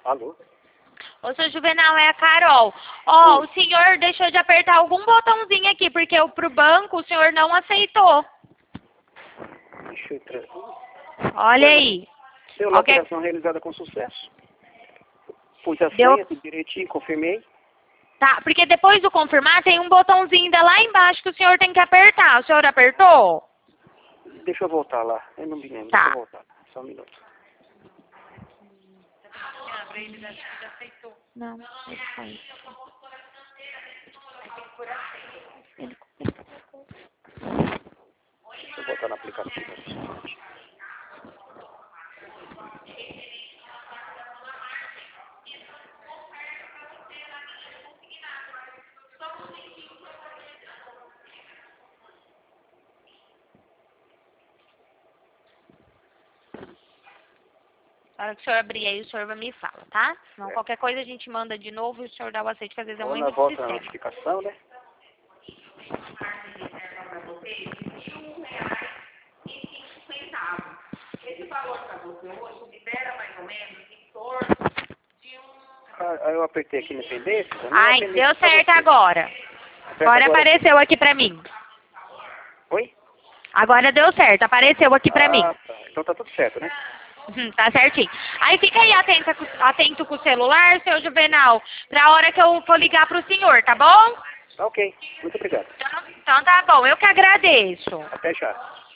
Alô? Ô, seu Juvenal, é a Carol. Ó, o senhor deixou de apertar algum botãozinho aqui, porque pro banco o senhor não aceitou. Deixa eu entrar. Olha aí. Deu lá a Ok. operação realizada com sucesso. Pus a Deu- senha, tudo direitinho, confirmei. Tá, porque depois do confirmar tem um botãozinho ainda lá embaixo que o senhor tem que apertar. O senhor apertou? Deixa eu voltar lá. Eu não me lembro. Tá. Deixa eu voltar. Só um minuto. Não, ele foi. Deixa eu botar no aplicativo aqui. Na hora que o senhor abrir aí, o senhor me fala, tá? Senão Certo. qualquer coisa a gente manda de novo e o senhor dá o aceite, que às vezes é um Ou erro na de volta na sistema. notificação, né? Ah, eu apertei aqui na pendência. Não, Ai, pendência deu pra certo você. agora. Aperta Agora agora. apareceu aqui pra mim. Oi? Agora deu certo, apareceu aqui pra mim. Ah, tá. Então tá tudo certo, né? Tá certinho. Aí fica aí atento com o celular, seu Juvenal, pra hora que eu for ligar pro senhor, tá bom? Ok. Muito obrigado. Então tá bom, eu que agradeço. Até já.